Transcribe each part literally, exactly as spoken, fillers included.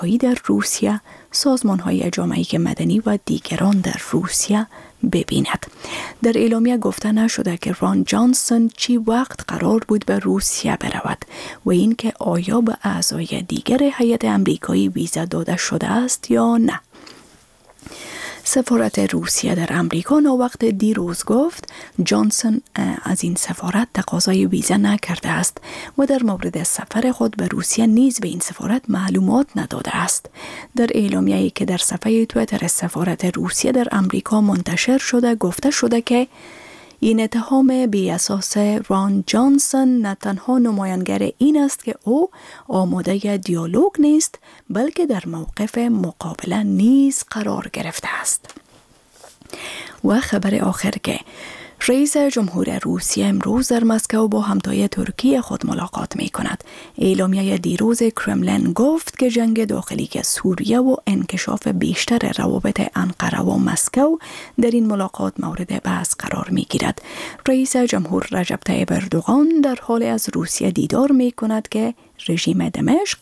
آمریکایی در روسیه، سازمان‌های جامعه مدنی و دیگران در روسیه ببیند. در اعلامیه گفته نشده که ران جانسون چی وقت قرار بود به روسیه برود و اینکه آیا به اعضای دیگر هیئت آمریکایی ویزا داده شده است یا نه. سفارت روسیه در امریکا ناوقت دیروز گفت جانسون از این سفارت تقاضای ویزا نکرده است و در مورد سفر خود به روسیه نیز به این سفارت معلومات نداده است. در اعلامیه‌ای که در صفحه توییتر سفارت روسیه در امریکا منتشر شده گفته شده که این اتهام بی اساس ران جانسون نه تنها نمایانگر این است که او آماده دیالوگ نیست، بلکه در موقف مقابله نیز قرار گرفته است. و خبر آخر که رئیس جمهور روسیه امروز در مسکو با همتای ترکیه خود ملاقات می کند. اعلامیه دیروز کرملین گفت که جنگ داخلی که سوریه و انکشاف بیشتر روابط انقره و مسکو در این ملاقات مورد بحث قرار می گیرد. رئیس جمهور رجب طیب اردوغان در حال از روسیه دیدار می کند که رژیم دمشق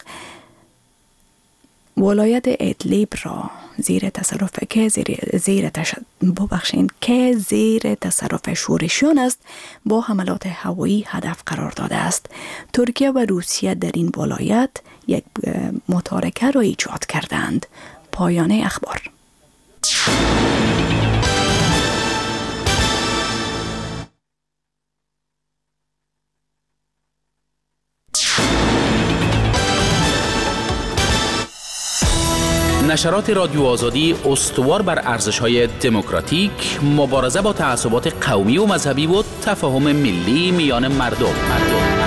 ولایت ادلیب را زیر تصرف که زیر زیر تش... ببخشین که زیر تصرف شورشیان است با حملات هوایی هدف قرار داده است. ترکیه و روسیه در این ولایت یک متارکه را ایجاد کردند. پایان اخبار. نشرات رادیو آزادی استوار بر ارزش‌های دموکراتیک، مبارزه با تعصبات قومی و مذهبی و تفاهم ملی میان مردم. مردم.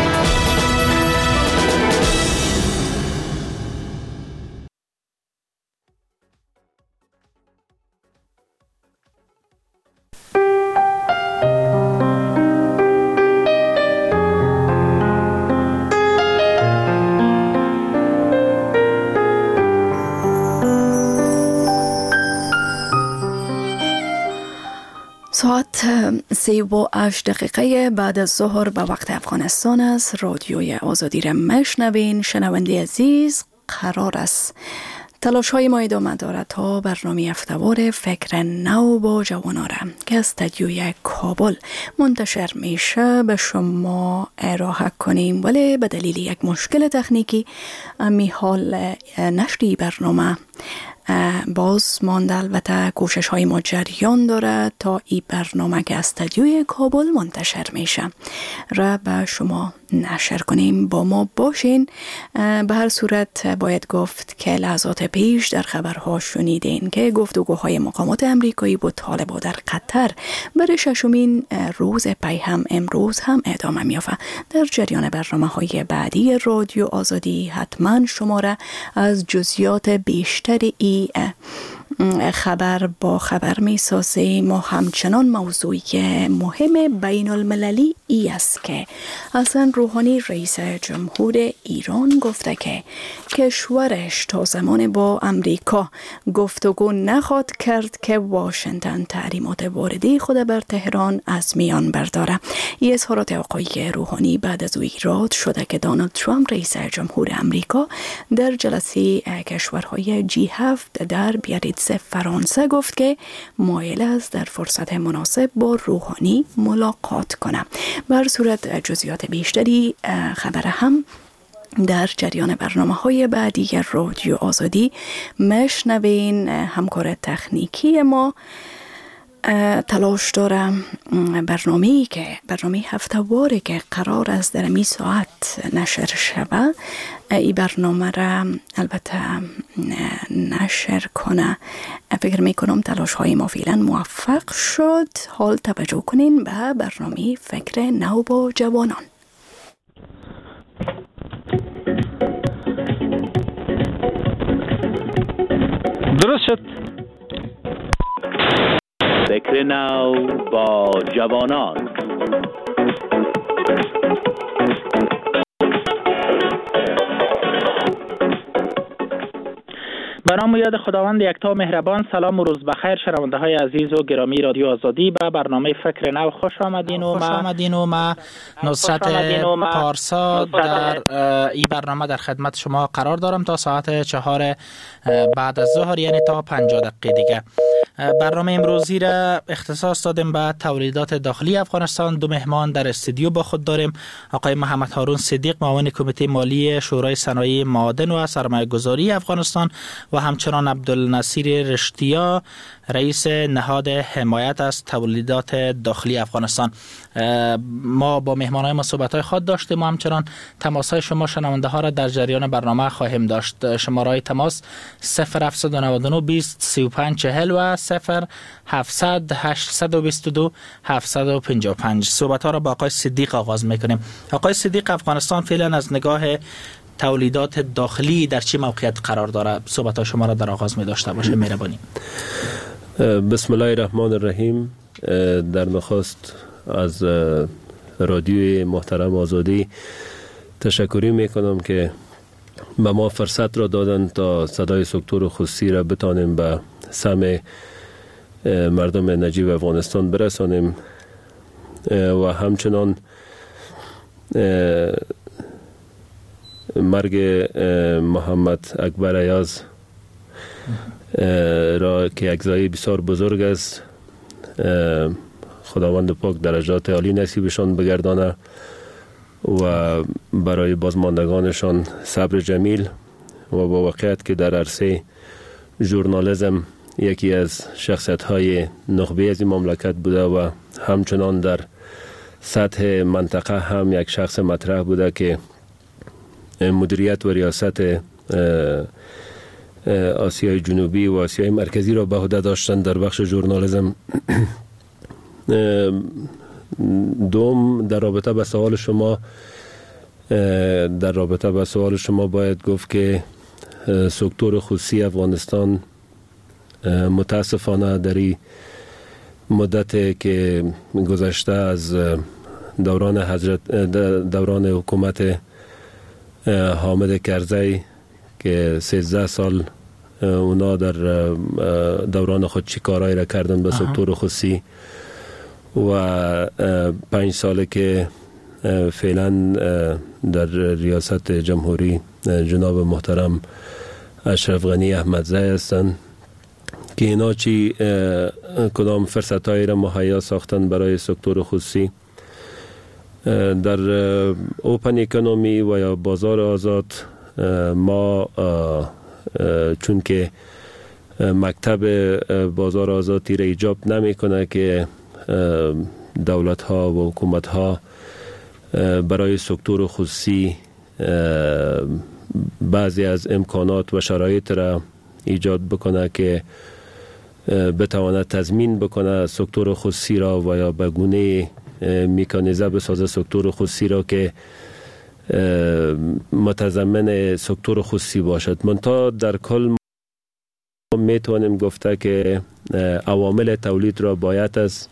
ساعت سی و هشت دقیقه بعد از ظهر به وقت افغانستان است. رادیوی آزادی را میشنوین. شنونده عزیز، قرار است تلاش های ما ادامه دارد تا برنامه هفته‌وار فکر نو با جوانان را که از استودیوی کابل منتشر میشه به شما ارائه کنیم، ولی به دلیل یک مشکل تکنیکی می حال نشری برنامه باز مانده. البته کوشش های ما جریان داره تا این برنامه که از استودیوی کابل منتشر میشه را به شما نشر کنیم. با ما باشین. به هر صورت باید گفت که لحظات پیش در خبرها شنیدین که گفتگوهای مقامات امریکایی با طالبان در قطر برای ششمین روز پی هم امروز هم ادامه میافته. در جریان برنامه های بعدی رادیو آزادی حتما شما را از جزئیات بیشتر ای خبر با خبر می سازیم و همچنان موضوعی مهم بین المللی ای است که حسن روحانی رئیس جمهور ایران گفته که کشورش تا زمان با امریکا گفتگو نخواهد کرد که واشنگتن تحریمات واردی خود بر تهران از میان برداره. این اظهارات آقای روحانی بعد از او ایراد شده که دونالد ترامپ رئیس جمهور امریکا در جلسه کشورهای جی هفت در بیاریتز فرانسه گفت که مایل است در فرصت مناسب با روحانی ملاقات کنه. بر صورت جزئیات بیشتری خبر هم در جریان برنامه‌های بعدی رادیو آزادی مشنوین. همکار تکنیکی ما تلاش داره برنامه‌ای که برنامه هفته‌واری که قرار است در می ساعت نشر شوه این برنامه را البته نشر کنه. فکر می کنم تلاش های ما فعلا موفق شد. حال توجه کنین به برنامه فکر نو با جوانان. درست شد. فکر نو با جوانان. به نام و یاد خداوند یکتا مهربان. سلام و روز بخیر شنونده های عزیز و گرامی رادیو آزادی. به برنامه فکر نو خوش آمدین و خوش آمدین و ما نصرت پارسا در این برنامه در خدمت شما قرار دارم تا ساعت چهار بعد از ظهر، یعنی تا پنجاه دقیقه دیگه. برنامه امروزی را اختصاص دادیم به تولیدات داخلی افغانستان. دو مهمان در استودیو با خود داریم: آقای محمد هارون صدیق، معاون کمیته مالی شورای صنایع معادن و سرمایه گذاری افغانستان، و همچنان عبدالنصیر رشتیا، رئیس نهاد حمایت از تولیدات داخلی افغانستان. ما با مهمانای ما صحبت‌های خود داشتیم و همچنان تماس‌های شما شنونده ها را در جریان برنامه خواهیم داشت. شماره‌های تماس صفر هفت نه نه بیست سی و پنج چهل و صفر هفتصد هشتصد و بیست و دو هفتصد و پنجاه و پنج. صحبت‌ها را با آقای صدیق آغاز می‌کنیم. آقای صدیق، افغانستان فعلا از نگاه تولیدات داخلی در چه موقعیت قرار داره؟ صحبت شما را در آغاز می داشته باشه، مهربانی. بسم الله الرحمن الرحیم. در نخست از رادیوی محترم آزادی تشکری می کنم که به ما فرصت را دادن تا صدای سکتور خصوصی را بتانیم به سمع مردم نجیب افغانستان برسانیم و همچنان مرگ محمد اکبر ایاز را که یک ضایعه بسیار بزرگ است، خداوند پاک درجات عالی نصیبشان بگردانه و برای بازماندگانشان صبر جمیل، و با واقعیت که در عرصه ژورنالیسم یکی از شخصیت‌های نخبه از این مملکت بوده و همچنان در سطح منطقه هم یک شخص مطرح بوده که مدیریت و ریاست آسیای جنوبی و آسیای مرکزی را به عهده داشتن در بخش ژورنالیسم. دوم، در رابطه به سوال شما در رابطه به سوال شما باید گفت که سکتور خصوصی افغانستان متاسفانه در این مدت که گذشته از دوران حضرت دوران حکومت حامد کرزی که سیزده سال اونا در دوران خود چی کارایی را کردن به سکتور خصوصی و پنج ساله که فعلا در ریاست جمهوری جناب محترم اشرف غنی احمدزی هستند که اینا چی کدام فرصتایی را مهیا ساختن برای سکتور خصوصی در اوپن اکونومی و یا بازار آزاد. ما چون که مکتب بازار آزادی را ایجاب نمی کنه که دولت ها و حکومت ها برای سکتور خصوصی بعضی از امکانات و شرایط را ایجاد بکنه که بتواند تضمین بکنه سکتور خصوصی را و یا به گونه میکانیزه بسازه سکتور خصوصی را که متضمن سکتور خصوصی باشد. منتها در کل ما میتوانیم گفته که عوامل تولید را باید از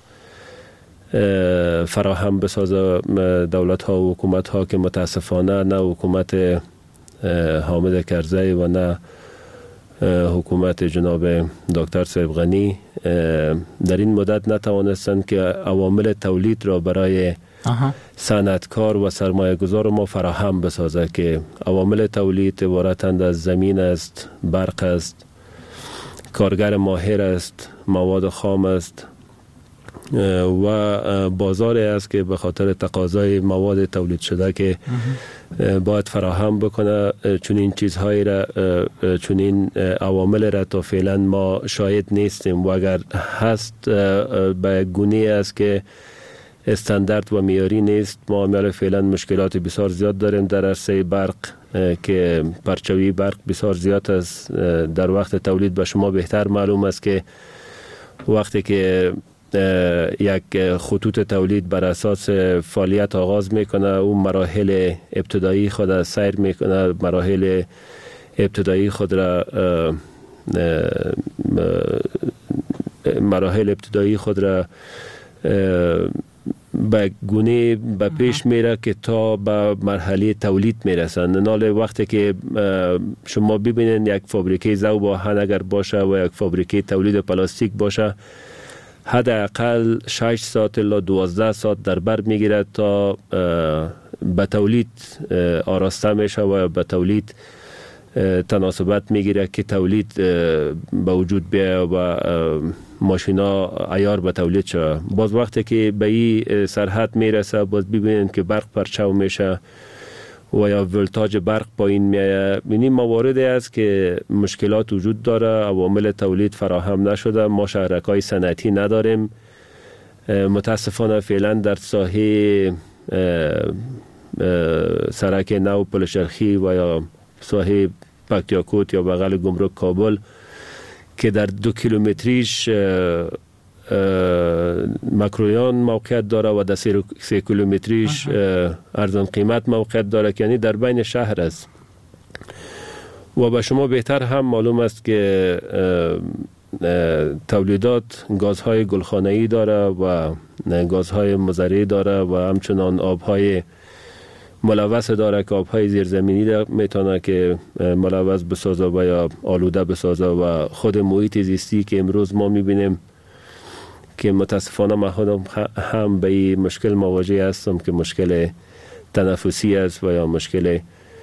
فراهم بسازه دولت ها و حکومت ها که متاسفانه نه حکومت حامد کرزی و نه حکومت جناب دکتر صاحب غنی در این مدت نتوانستند که عوامل تولید را برای صنعتکار و سرمایه گذار ما فراهم بسازه که عوامل تولید عبارتند از زمین است، برق است، کارگر ماهر است، مواد خام است و بازاری است که به خاطر تقاضای مواد تولید شده که باید فراهم بکنه. چون این چیزهایی را چون این عوامل را تا فعلا ما شاهد نیستیم و اگر هست به گونه است که استاندارد و معیاری نیست. ما عمل فعلا مشکلات بسیار زیاد داریم در عرصه برق که پرچوی برق بسیار زیاد است. در وقت تولید به شما بهتر معلوم است که وقتی که یک خطوط تولید بر اساس فعالیت آغاز میکنه، اون مراحل ابتدایی خود را سیر میکنه، مراحل ابتدایی خود را مراحل ابتدایی خود را به گونه به پیش میره که تا به مرحله تولید میرسن. نال وقتی که شما ببینید یک فابریکه ذوب آهن اگر باشه و یک فابریکه تولید پلاستیک باشه، حداقل شش ساعت الا دوازده ساعت در بر میگیره تا به تولید آراسته میشه و به تولید تناسبت میگیره که تولید به وجود بیاید و ماشینا عیار به تولید شد. باز وقتی که به این سرحد میرسه باز ببینید که برق پرچو میشه و یا ولتاژ برق پایین میاد. یعنی مواردی است که مشکلات وجود داره، عوامل تولید فراهم نشده، ما شهرک‌های صنعتی نداریم. متاسفانه فعلا در ساحه سرک نو پلشرخی و یا ساحه پکتیاکوت یا بغل گمرک کابل که در دو کیلومتریش مکرویان موقعیت داره و در سه کیلومتریش ارزان قیمت موقعیت داره، یعنی در بین شهر است. و به شما بهتر هم معلوم است که تولیدات گازهای گلخانه‌ای داره و گازهای مضری داره و همچنان آبهای ملوث داره که آبهای زیرزمینی میتونه که ملوث بسازه و یا آلوده بسازه و خود محیط زیستی که امروز ما میبینیم که متاسفانه من خودم هم به این مشکل مواجه هستم که مشکل تنفسی است و یا مشکل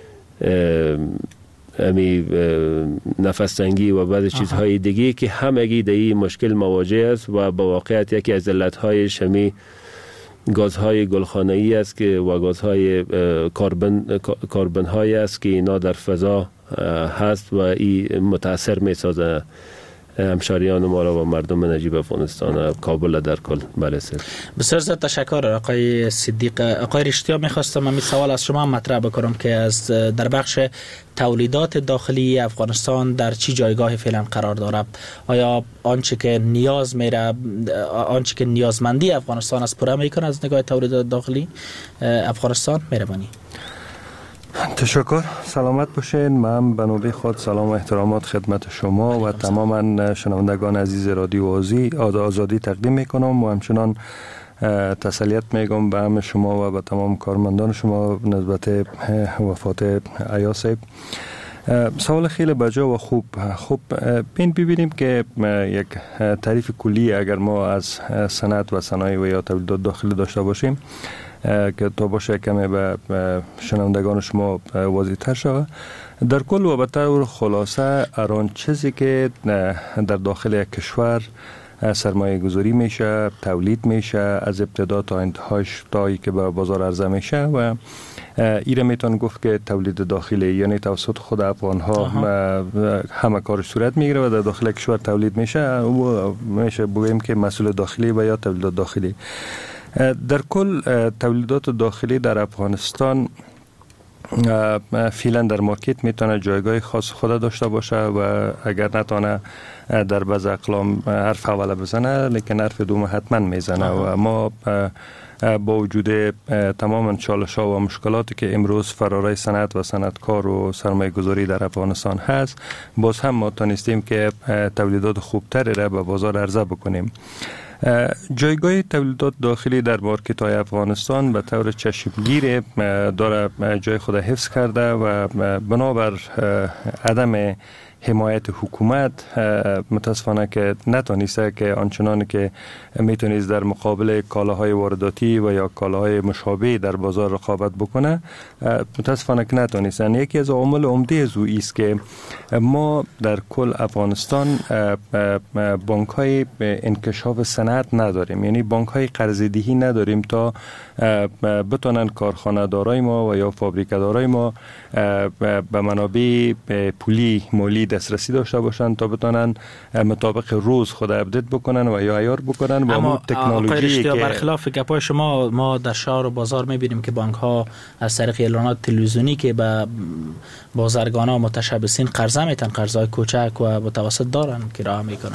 امی نفس تنگی و بعض چیزهای دیگه که همگی در این مشکل مواجه است و با واقعیت یکی از علتهای شمی گازهای گلخانه‌ای است که و گازهای کربن کربن هایی است که اینا در فضا هست و این متاثر می‌سازه همشاریان ما را و مردم نجیب افغانستان کابل در کل. بله سر. بسیار زیاد تشکر آقای صدیق. آقای رشتیا، میخواستم همین سوال از شما مطرح بکنم که از در بخش تولیدات داخلی افغانستان در چی جایگاه فعلا قرار داره؟ آیا آنچه که نیاز میره، آنچه که نیازمندی افغانستان است پوره میکنه از نگاه تولیدات داخلی افغانستان؟ مهربانی. تشکر. سلامت باشین. من به نوبه خود سلام و احترامات خدمت شما و تماما شنوندگان عزیز رادیو آزادی تقدیم میکنم و همچنان تسلیت میگم به همه شما و به تمام کارمندان شما نسبت وفات عیاس. سوال خیلی بجا و خوب. خوب بین ببینیم که یک تعریف کلی اگر ما از صنعت و صنایع و یا تولیدات داخلی داشته باشیم که تا باشه کمی به شنوندگان شما واضح تر شود. در کل و به طور خلاصه اران چیزی که در داخل یک کشور سرمایه گذاری میشه، تولید میشه از ابتدا تا انتهاش تا که به بازار عرضه میشه و ایره میتون گفت که تولید داخلی یعنی توسط خود افغان ها همه کارش صورت میگیره و در داخل کشور تولید میشه و میشه بگیم که مسئول داخلی و یا تولیدات داخلی. در کل تولیدات داخلی در افغانستان فعلا در مارکت میتونه جایگاه خاص خود داشته باشه و اگر نتونه در بعض اقلام حرف اول بزنه لیکن حرف دوم حتما میزنه و ما با وجود تمام چالش ها و مشکلاتی که امروز فراره صنعت و صنعتکار و سرمایه گذاری در افغانستان هست، باز هم ما تونستیم که تولیدات خوبتری را به بازار عرضه بکنیم. جایگاه تولیدات داخلی در مارکت های افغانستان به طور چشمگیر داره جای خود حفظ کرده و بنابر عدم حمایت حکومت متاسفانه که نتونسته که آنچنان که میتونست در مقابل کالاهای وارداتی و یا کالاهای مشابه در بازار رقابت بکنه، متاسفانه که نتونستن. یکی از عوامل عمده از او است که ما در کل افغانستان بانک های انکشاف صنعت نداریم، یعنی بانک های قرض دهی نداریم تا بتونن کارخانه دارای ما و یا فابریکه دارای ما به منابع پولی مالی دسترسی داشته باشند تا بتونن مطابق روز خود اپدیت بکنن و یا عیار بکنن با اون تکنولوژی که برخلاف گپای شما ما در شهر و بازار میبینیم که بانک ها از طریق اعلانات تلویزیونی که به بازرگان ها متشبثین قرضه میتن، قرضای کوچک و متوسط دارن که راه میکنن.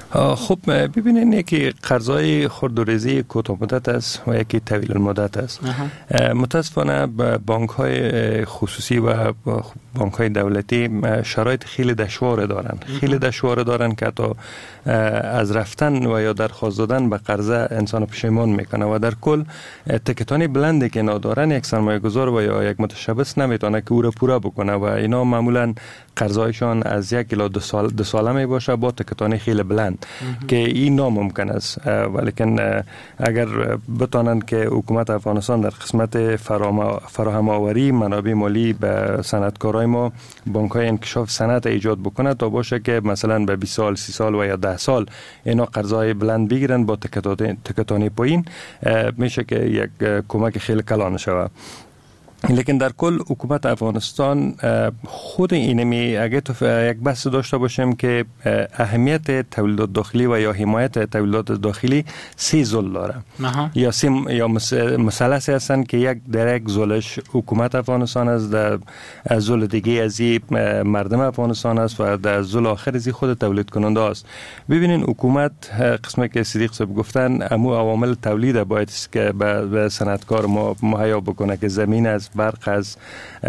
خب ببینید یکی قرضای خردوریزی کوتاه مدت است و یکی طویل المدت است. متاسفانه بانک های خصوصی و بانک های دولتی شرایط خیلی دشوار دارن خیلی دشوار دارن که تا از رفتن و یا درخواست دادن به قرضه انسان پشیمان میکنه و در کل تکتانی بلندی که ندارن یک سرمایه گذار و یا یک متشبث نمیتونه که او را پورا بکنه و اینا معمولا قرضایشان از یک الی دو سال دو ساله می باشه با تکتانی خیلی بلند که این ناممکن است. ولیکن اگر بتانند که حکومت افغانستان در قسمت فراهم آوری منابع مالی به صنعتکارای ما بانک‌های انکشاف صنعت ایجاد بکنه تا باشه که مثلا به بیست سال سی سال و یا ده سال اینا قرضای بلند بگیرن با تکتانی پایین، میشه که یک کمک خیلی کلان شود. لیکن در کل حکومت افغانستان خود اینمی اگه تو یک بحث داشته باشیم که اهمیت تولیدات داخلی و یا حمایت تولیدات داخلی سه زل داره یا سه یا مثلثی هستن که یک در یک زلش حکومت افغانستان است، در زل دیگه از مردم افغانستان است و در زل آخر از خود تولید کننده است. ببینین حکومت قسمی که صدیق صاحب گفتن امو عوامل تولید باید که به صنعتکار ما مهیا بکنه که زمین از برق از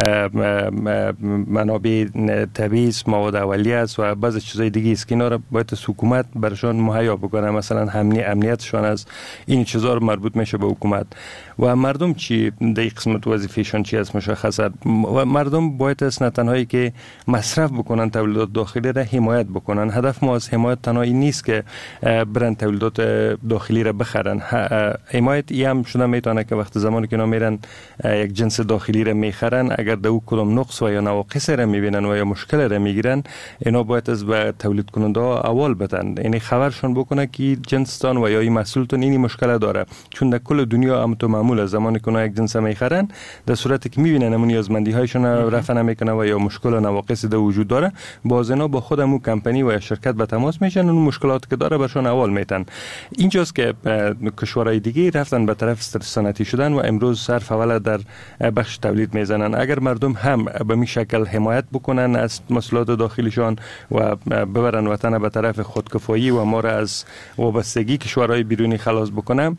منابع طبیعی است، مواد اولیه است و بعضی چیزای دیگه است که اینا را باید حکومت برشان مهیا بکنه، مثلا امنی امنیتشان از این چیزا رو مربوط میشه به حکومت. و مردم چی در قسمت وظیفهشان چی است مشخصه و مردم باید است نه تنهایی که مصرف بکنن تولیدات داخلی را حمایت بکنن. هدف ما از حمایت تنهایی نیست که برن تولیدات داخلی را بخرن، حمایت ای هم شده میتونه که وقت زمانی که اینا میرن یک جنس داخلی را میخرن اگر در او کدام نقص و یا نواقص را میبینن و یا مشکل را میگیرن اینا باید از به تولید کننده اول بدن، یعنی خبرشون بکنه که جنستان و یا این محصولتون این مشکل داره، چون در کل دنیا هم تو معمول از زمانی که یک جنس میخرن در صورتی که میبینن همون نیازمندی هایشون رفع نمیکنه و یا مشکل و نواقص در وجود داره باز اینا با خود همون کمپانی و یا شرکت به تماس میشن و اون مشکلات که داره برشون اول میتن. اینجاست که کشورهای دیگه رفتن به طرف صنعتی شدن و امروز صرف اول در بخش تولید میزنن. اگر مردم هم به می شکل حمایت بکنن از محصولات داخلیشان و ببرن وطن به طرف خودکفایی و ما را از وابستگی کشورهای بیرونی خلاص بکنن،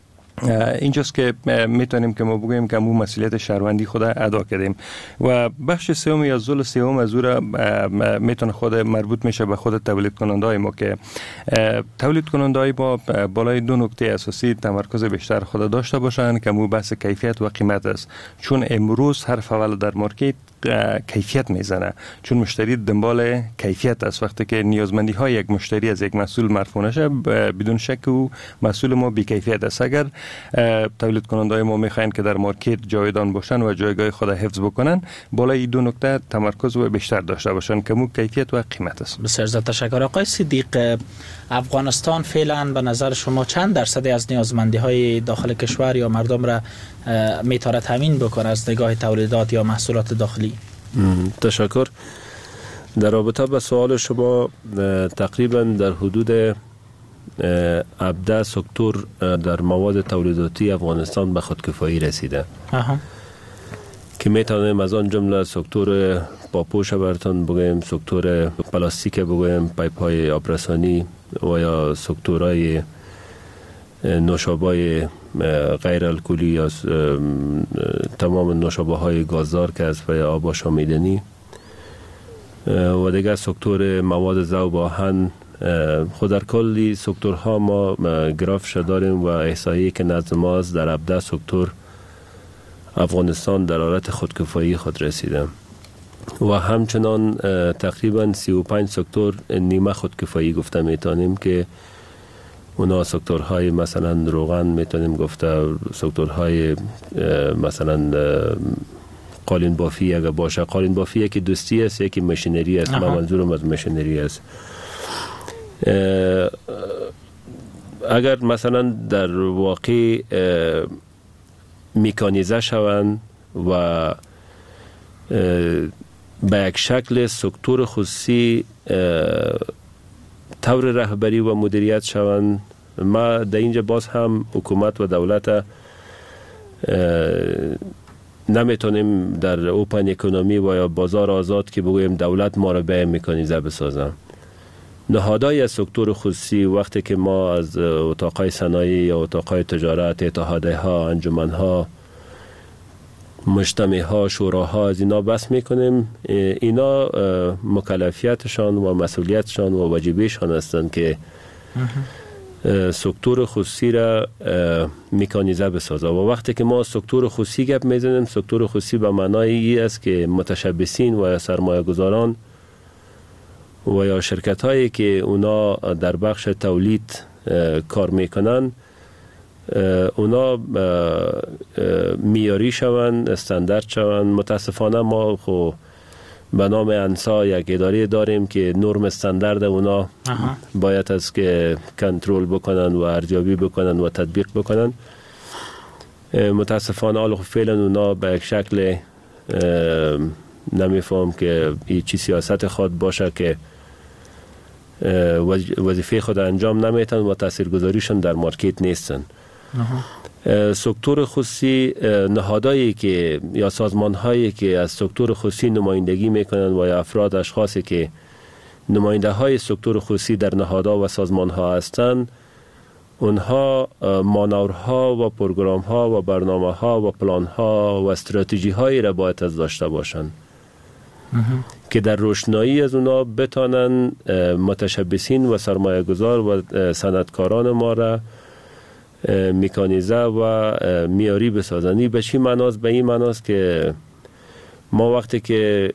اینجاست که میتونیم که ما بگوییم که مو مسئولیت شهروندی خود ادا کردیم. و بخش سوم یا زل سوم از او را میتونه خود مربوط میشه به خود تولید کننده های ما که تولید کننده های ما بالای دو نکته اساسی تمرکز بیشتر خود داشته باشن که مو بحث کیفیت و قیمت است، چون امروز هر فول در مارکت کیفیت میزنه، چون مشتری دنبال کیفیت است. وقتی که نیازمندی های یک مشتری از یک محصول مرفوع نشه بدون شک او محصول ما بی کیفیت است. اگر تولید کننده ما میخواین که در مارکت جاودان باشن و جایگاه خود حفظ بکنن بالای دو نکته تمرکز و بیشتر داشته باشن که مو کیفیت و قیمت است. بسیار زیاد تشکر. آقای صدیق، افغانستان فعلا به نظر شما چند درصدی از نیازمندی های داخل کشور یا مردم را میتونه تامین بکنه از نگاه تولیدات یا محصولات داخلی؟ تشکر. در رابطه با سوال شما تقریبا در حدود هفده سکتور در مواد تولیداتی افغانستان به خودکفایی رسیده آها. که میتونیم از آن جمله سکتور پاپوش براتون بگویم، سکتور پلاستیک بگویم، پایپ های آبرسانی و یا سکتورهای نوشابه غیر الکلی یا تمام نوشابه های گازدار که از پای آب آشامیدنی و دیگر سکتور مواد ذوب آهن. خود در کلی سکتورها ما گرافش داریم و احصایی که نزد ما است در هفده سکتور افغانستان در حالت خودکفایی خود رسیده و همچنان تقریبا سی و پنج سکتور نیمه خودکفایی گفته میتونیم که اونا سکتورهای مثلا روغن میتونیم گفته، سکتورهای مثلا قالین بافی اگر باشه، قالین بافی یکی دوستی است یکی ماشینری است، من منظورم از ماشینری است. اگر مثلا در واقع میکانیزه شوند و به یک شکل سکتور خصوصی طور رهبری و مدیریت شوند، ما در اینجا باز هم حکومت و دولت نمیتونیم در اوپن اکونومی و یا بازار آزاد که بگویم دولت ما را به میکانیزه بسازم. نهادهای از سکتور خصوصی وقتی که ما از اتاقهای صنایع یا اتاقهای تجارت، اتحادیه ها، انجمن ها، مجتمع ها، شوراها از اینا بحث میکنیم، اینا مکلفیتشان و مسئولیتشان و واجبیشان هستند که سکتور خصوصی را میکانیزه بسازه. و وقتی که ما سکتور خصوصی گپ میزنیم، سکتور خصوصی به معنای ای است که متشبثین و سرمایه گذاران و یا شرکت هایی که اونا در بخش تولید کار میکنن، اونا میاری شوند، استاندارد شوند. متاسفانه ما خو به نام انسا یک اداره داریم که نرم استاندارد اونا آها. باید است که کنترل بکنن و ارزیابی بکنن و تطبیق بکنن. متاسفانه حالا فعلا اونا به یک شکل نمیفهم که این چی سیاست خود باشه که وظیفه خود انجام نمیتن و تاثیرگذاریشون در مارکت نیستن. سکتور خصوصی نهادهایی که یا سازمانهایی که از سکتور خصوصی نمایندگی میکنن و یا افراد اشخاصی که نماینده های سکتور خصوصی در نهادها و سازمانها هستند، اونها مانورها و پروگرامها و برنامه‌ها و پلانها و استراتژی هایی را باید از داشته باشند که در روشنایی از اونا بتانن متشبثین و سرمایه گذار و صنعتکاران ما را میکانیزه و میاری بسازنی. به چی معناست؟ به این معناست که ما وقتی که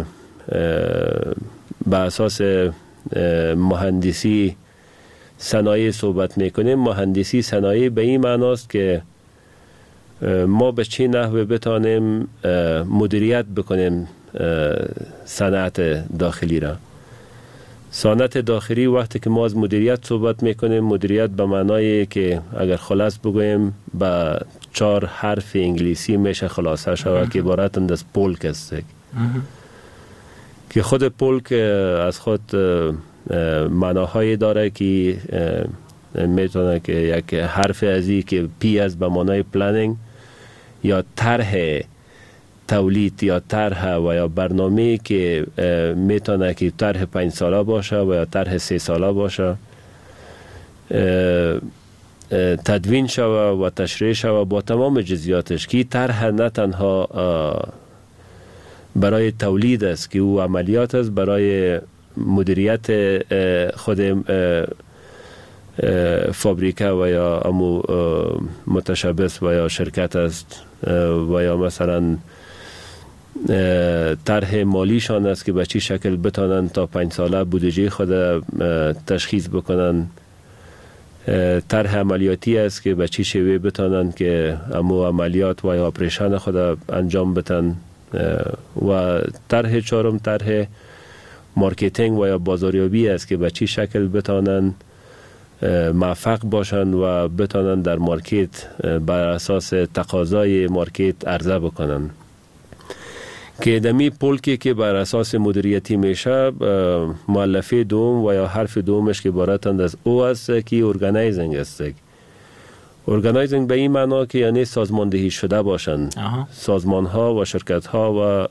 به اساس مهندسی صنایع صحبت میکنیم، مهندسی صنایع به این معناست که ما به چی نحوه بتانیم مدیریت بکنیم صنعت داخلی را. صنعت داخلی وقتی که ما از مدیریت صحبت میکنیم، مدیریت به معنای که اگر خلاص بگویم به چهار حرف انگلیسی میشه خلاصه شود که عبارتند از پولک است که خود پولک از خود معناهایی داره که میتونه که یک حرف ازی که پی از به معنای پلانینگ یا طرح تولید یا طرح و یا برنامه که میتونه که طرح پنج ساله باشه و یا طرح سه ساله باشه، تدوین شوه و تشریح شوه با تمام جزئیاتش که طرح نه تنها برای تولید است که او عملیات است، برای مدیریت خود فابریکه و یا امو متشبث و یا شرکت است و یا مثلا طرح مالیشان است که به چی شکل بتانند تا پنج ساله بودجه خود تشخیص بکنند. طرح عملیاتی است که به چی شیوه بتانند که امو عملیات و یا اپریشن خود انجام بدن. و طرح چهارم طرح مارکتینگ و یا بازاریابی است که به چی شکل بتانند موفق باشند و بتانند در مارکت بر اساس تقاضای مارکت عرضه بکنند. که دمی پولکی که بر اساس مدیریتی میشه، مؤلفه دوم و یا حرف دومش که عبارتند از او است که ارگانایزینگ است. ارگانایزینگ به این معنا که یعنی سازماندهی شده باشند. سازمان ها و شرکت ها و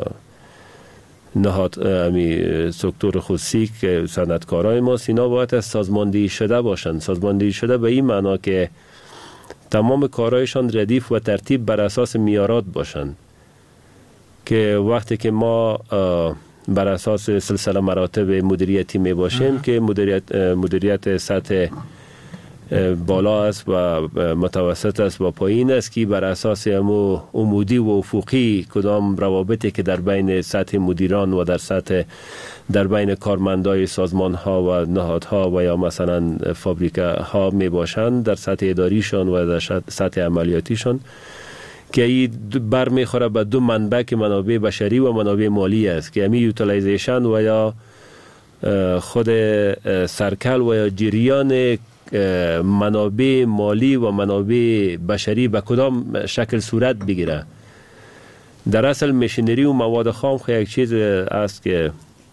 نهاد امی سکتور خصوصی که صنعتکارای ما اینا باید از سازماندهی شده باشند. سازماندهی شده به این معنا که تمام کارهایشان ردیف و ترتیب بر اساس معیارات باشند، که وقتی که ما بر اساس سلسله مراتب مدیریتی می باشیم که مدیریت مدیریت سطح بالا است و متوسط است و پایین است که بر اساس امو عمودی و افقی کدام روابطی که در بین سطح مدیران و در سطح در بین کارمندای سازمان ها و نهادها و یا مثلا فابریکه ها می باشند در سطح اداریشان و در سطح عملیاتیشان، که این بر میخوره به دو منبع که منابع بشری و منابع مالی است، که امی یوتیلایزیشن و یا خود سرکل و یا جریان منابع مالی و منابع بشری به کدام شکل صورت بگیره. در اصل مشینری و مواد خام خیلی یک چیز است که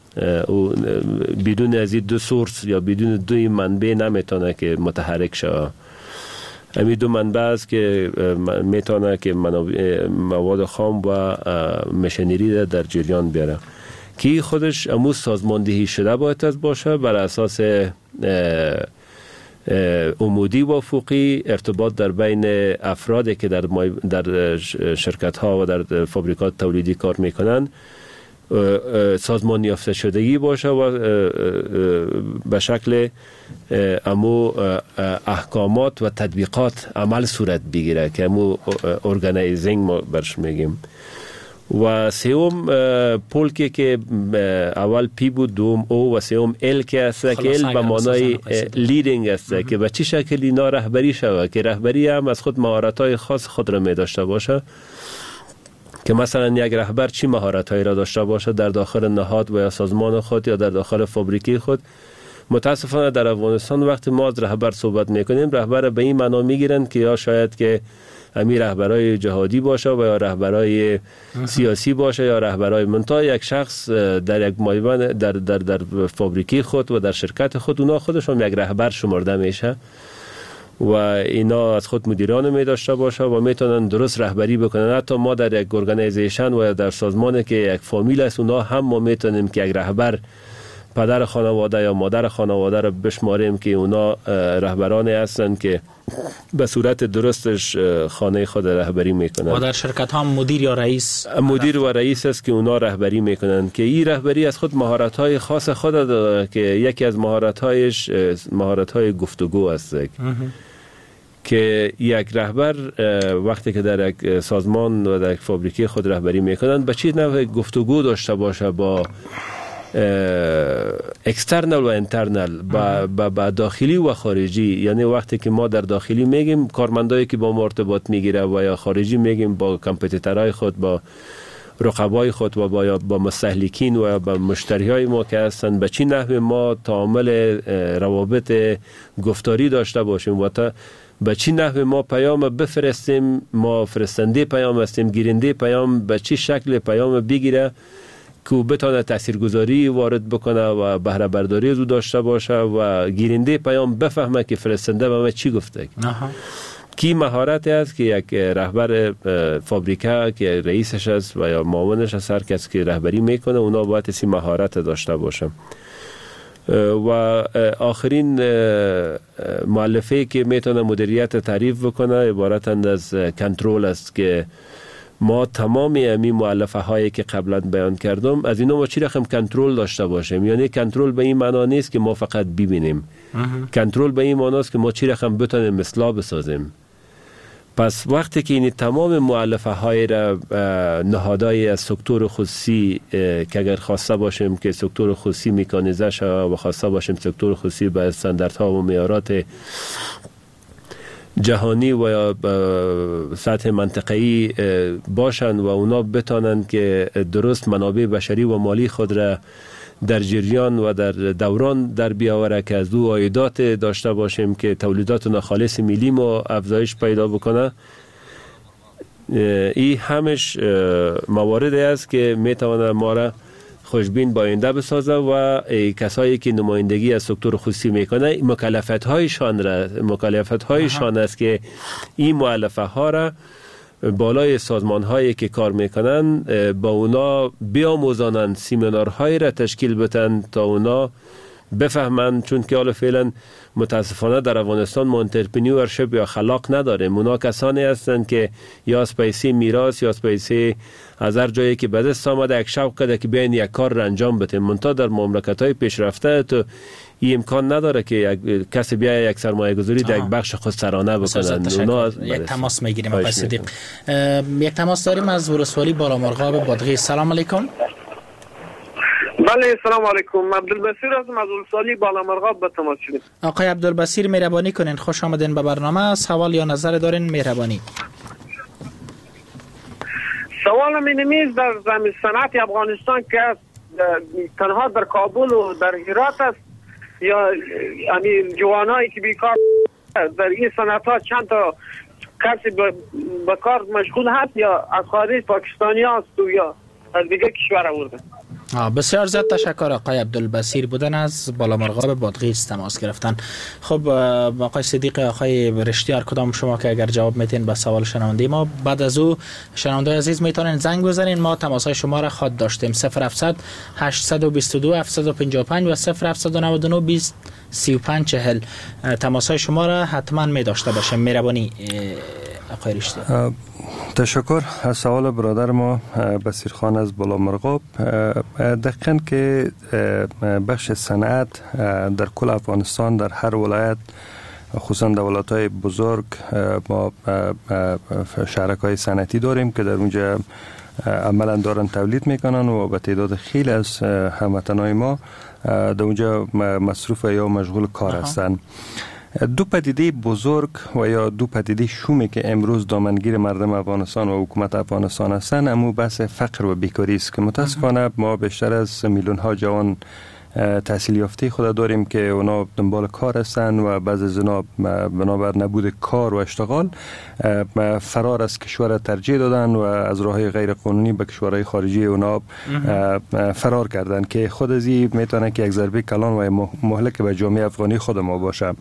بدون از این دو سورس یا بدون دو منبع نمیتونه که متحرک شه. امی دو منبع است که میتونه که مواد خام و مشینری در جریان بیاره. که خودش امو سازماندهی شده باید از باشه بر اساس عمودی و افقی، ارتباط در بین افرادی که در در شرکت ها و در فابریکات تولیدی کار میکنن سازمان یافته شدگی باشه و به شکل امو احکامات و تطبیقات عمل صورت بگیره که امو ارگانایزینگ ما برش میگیم. و سوم پولکی که اول پی بود، دوم او و سوم ال که است که ال به معنای لیدینگ است که به چه شکل اینا رهبری شود، که رهبری هم از خود مهارت‌های خاص خود را می داشته باشه، که مثلا یک رهبر چی مهارت‌هایی را داشته باشه در داخل نهاد و یا سازمان خود یا در داخل فابریکی خود. متاسفانه در افغانستان وقتی ما از رهبر صحبت میکنیم، رهبر به این معنا میگیرن که یا شاید که امی رهبرای جهادی باشه و یا رهبرای سیاسی باشه یا رهبرای منطقه یک شخص در یک مایبان در در در فابریکی خود و در شرکت خود اونا خودشون یک رهبر شمرده میشه و اینا از خود مدیران می داشته باشه و میتونن درست رهبری بکنن. حتی ما در یک ارگانایزیشن و در سازمانی که یک فامیل است، اونا هم ما میتونیم که یک رهبر پدر خانواده یا مادر خانواده را بشماریم که اونا رهبرانی هستند که به صورت درستش خانه خود رهبری میکنن. و در شرکت ها مدیر یا رئیس مدیر و رئیس است که اونا رهبری میکنن، که این رهبری از خود مهارت های خاص خود داره که یکی از مهارت هایش مهارت های گفتگو است. که یک رهبر وقتی که در یک سازمان و در یک فابریکی خود رهبری میکنن به چه نوع گفتگو داشته باشه با اکسترنال و انترنال، با, با داخلی و خارجی. یعنی وقتی که ما در داخلی میگیم کارمندایی که با ما ارتباط میگیره و یا خارجی میگیم با کامپیتیترهای خود، با رقبای خود و با, با مستهلکین و با مشتری های ما که هستن، به چی نحو ما تعامل روابط گفتاری داشته باشیم و تا به چی نحو ما پیام بفرستیم، ما فرستنده پیام هستیم، گیرنده پیام به چی شکل پیام بگیره که بتونه تاثیرگذاری وارد بکنه و بهره برداری رو داشته باشه و گیرنده پیام بفهمه که فرستنده به ما چی گفته. کی مهارت است که یک رهبر فابریکه که رئیسش است و یا معاونش است، هر کس که رهبری میکنه اونا باید سی مهارت داشته باشه. و آخرین مؤلفه که میتونه مدیریت تعریف بکنه عبارتند از کنترل است، که ما تمام امی مؤلفه هایی که قبلا بیان کردم از اینا ما چی رقم کنترل داشته باشیم. یعنی کنترل به این معنا نیست که ما فقط ببینیم، کنترل به این معنا است که ما چی رقم بتونیم اصلاح بسازیم. پس وقتی که این تمام مؤلفه های را نهادهای از سکتور خصوصی که اگر خواسته باشیم که سکتور خصوصی مکانیزه شود و خواسته باشیم سکتور خصوصی به استانداردها و معیارات جهانی و یا سطح منطقه‌ای باشند و اونا بتانند که درست منابع بشری و مالی خود را در جریان و در دوران در بیاوره که از دو عایدات داشته باشیم که تولیدات ناخالص ملی ما افزایش پیدا بکنه. این همش مواردی است که میتونه ما را خوشبین با آینده بسازه و کسایی که نمایندگی از سکتور خصوصی میکنه مکلفیت هایشان را مکلفیت هایشان است که این مؤلفه ها را بالای سازمان هایی که کار میکنن با اونا بیاموزانند، سیمینارهایی را تشکیل بدن تا اونا بفهمند. چون که حالا فعلا متاسفانه در افغانستان ما انترپرنیورشیپ یا خلاق نداریم. اونا کسانی هستند که یا از پیسه میراث یا از پیسه از هر جایی که به دست آمده یک شوق کرده که بیاین یک کار را انجام بدیم. منتها در مملکت‌های پیشرفته تو این امکان نداره که یک کسی بیا یک سرمایه گذاری در یک بخش خودسرانه بکنن. اونا یک تماس میگیریم. یک تماس داریم از ولسوالی بالامرغاب بادغیس. سلام علیکم. بله سلام علیکم. عبدالبصیر هستم از ولسوالی بالامرغاب به تماس شدیم. آقای عبدالبصیر مهربانی کنین، خوش آمدین به برنامه. سوال یا نظر دارین؟ مهربانی. سوالم اینمیز در زمین صنعت افغانستان که تنها در کابل و در هرات است یا یعنی جوانایی که بیکار در این صنعت ها چند تا کسی به کار مشغول هست یا از خارج پاکستانی هست یا از دیگه کشور آورده؟ بسیار زیاد تشکر. آقای عبدالبصیر بودن از بالامرغاب بادغیس تماس گرفتن. خب آقای صدیق، آقای رشتی، هر کدام شما که اگر جواب میتین به سوال شنونده ما، بعد از او شنونده عزیز میتونن زنگ بزنین. ما تماس های شما را خواهد داشتیم صفر هفتصد هشتصد و بیست و دو هفتصد و پنجاه و پنج و صفر هفتصد و نود و نه بیست سی و پنج چهل. تماس های شما را حتما می داشته باشیم. مهربانی آقای رشتی. تشکر. از سوال برادر ما بصیر خان از بالامرغاب، دقیقاً که بخش صنعت در کل افغانستان در هر ولایت، خصوصا در ولایت‌های بزرگ، ما شرکای صنعتی داریم که در اونجا عملاً دارن تولید میکنن و به تعداد خیلی از هموطنان ما در اونجا مصروف یا مشغول کار هستند. دو پدیده بزرگ و یا دو پدیده شومی که امروز دامنگیر مردم افغانستان و حکومت افغانستان هستند، امو بحث فقر و بیکاری است که متاسفانه ما بیشتر از میلیون ها جوان تحصیل یافته خود داریم که اونا دنبال کار هستند و بعضی از اونا بنابر نبود کار و اشتغال فرار از کشور ترجیح دادن و از راههای غیر قانونی به کشورهای خارجی اونا فرار کردن که خود از این میتونه که یک ضربه کلان و مهلک به جامعه افغانی خود ما باشه.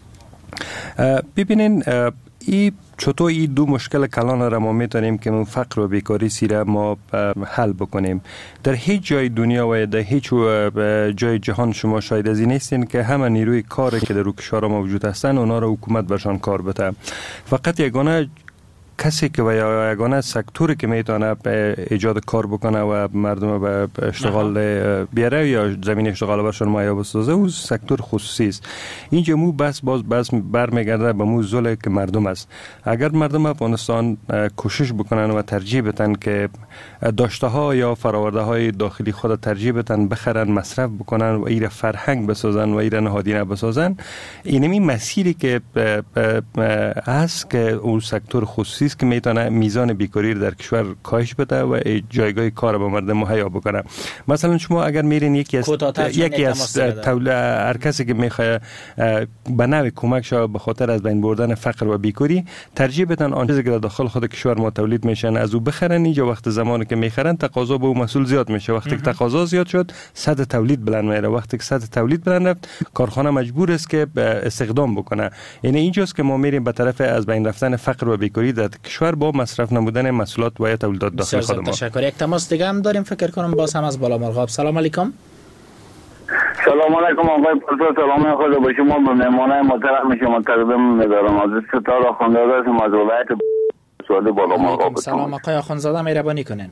ببینین ای چطور این دو مشکل کلان را ما میتونیم که من فقر و بیکاری سیره ما حل بکنیم. در هیچ جای دنیا و در هیچ جای جهان شما شاید از این نیستین که همه نیروی کاری که در کشور ما موجود هستن اونا را حکومت برشان کار بده. فقط یگانه کسی که و یا یگانه سکتوری که میتونه ایجاد کار بکنه و مردم به اشتغال بیاره یا زمین اشتغال برشان مهیا بسازه، او سکتور خصوصی است. اینجا مو بس باز بس برمیگرده به مو ذل که مردم است. اگر مردم افغانستان کوشش بکنن و ترجیح بدن که داشته ها یا فراورده های داخلی خود ترجیح بدن بخرن، مصرف بکنن و ایره فرهنگ بسازن و ایره نهادینه بسازن، اینمی مسیری که هست که اون سکتور خصوصی است که میتونه میزان بیکاری در کشور کاهش بده و جایگاه کار به مردم مهیا بکنه. مثلا شما اگر میرین یکی از یکی از هر کسی که میخواد به نوع کمک شود به خاطر از بین بردن فقر و بیکاری، ترجیح بدن آن چیزی که در داخل خود کشور ما تولید میشن از او بخرن. اینجا وقت زمانی که میخرن تقاضا به اون محصول زیاد میشه. وقتی که تقاضا زیاد شد، سطح تولید بلند میره. وقتی که سطح تولید بلند رفت، کارخانه مجبور است که استخدام بکنه. یعنی اینجاست که ما میریم به طرف از بین رفتن فقر و بیکاری در کشور با مصرف نمودن محصولات و تولیدات داخل خود ما. تشکر. یک تماس دیگه هم داریم فکر کنم باز هم از بالامرغاب. سلام علیکم. سلام علیکم آقای پرسو. سلام خود به شما، به مهمانای محترم شما تقدیم می‌دارم. از ستاره آخوندزاده هستم از ولایت سواد بالامرغاب. سلام آقای آخوندزاده، مهربانی کنین.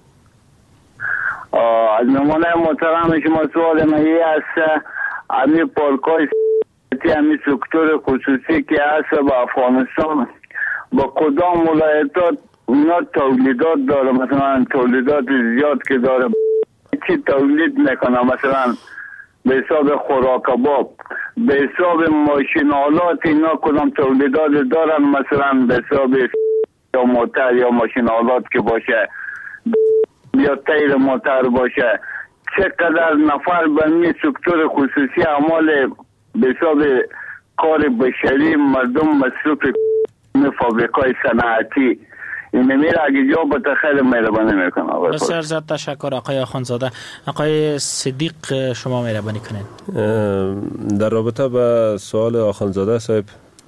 از مهمانای محترم شما سوال من است، امی پارکای امی سکتور خصوصی که هست با افغانستان با کدام ولایتات اونا تولیدات داره؟ مثلا تولیدات زیاد که داره، چی تولید میکنه؟ مثلا به حساب خوراک کباب، به حساب ماشین آلات اینا کدام تولیدات دارن؟ مثلا به حساب یا موتر یا ماشین آلات که باشه یا تیر موتر باشه، چقدر نفر به این سکتور خصوصی اعمال به حساب کار بشری مردم مصروف فابریکای صنعتی این میره؟ اگه جا به تخیل مهربانی میکنه. بسیار زیاد تشکر آقای آخوندزاده. آقای صدیق شما مهربانی کنین. در رابطه با سوال آخوندزاده صاحب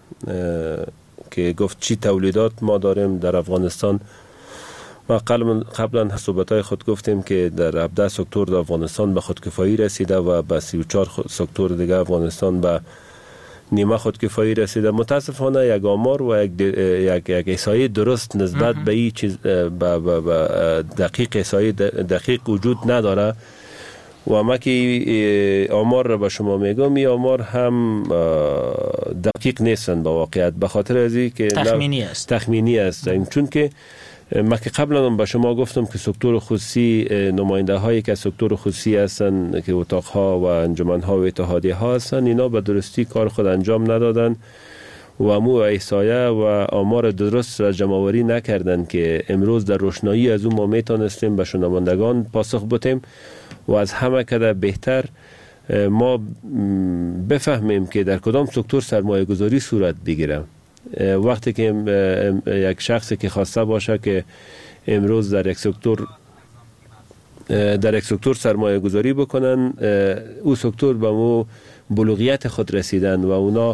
که گفت چی تولیدات ما داریم در افغانستان، ما قبلا صحبت‌های خود گفتیم که در هفده سکتور در افغانستان به خودکفایی رسیده و به سی و چهار سکتور دیگه افغانستان به نیمه خودکفایی رسیده. متاسفانه یک آمار و یک یک یک احصایه درست نسبت به این چیز به دقیق احصایه دقیق وجود نداره و ما که آمار را به شما میگم، این آمار هم دقیق نیستن به واقعیت، به خاطر از این که تخمینی است تخمینی است. چون که ما که قبلا هم به شما گفتم که سکتور خصوصی نماینده هایی که سکتور خصوصی هستن که اتاق ها و انجمن ها و اتحادیه ها هستن، اینا به درستی کار خود انجام ندادن و مو احصایه و آمار درست را جمع آوری نکردن که امروز در روشنایی از اون ما میتونستیم به شنوندگان پاسخ بدیم و از همه کده بهتر ما بفهمیم که در کدام سکتور سرمایه گذاری صورت بگیره. وقتی که یک شخصی که خواسته باشه که امروز در یک سکتور در یک سکتور سرمایه گذاری بکنن، او سکتور به مو بلوغیت خود رسیدن و اونا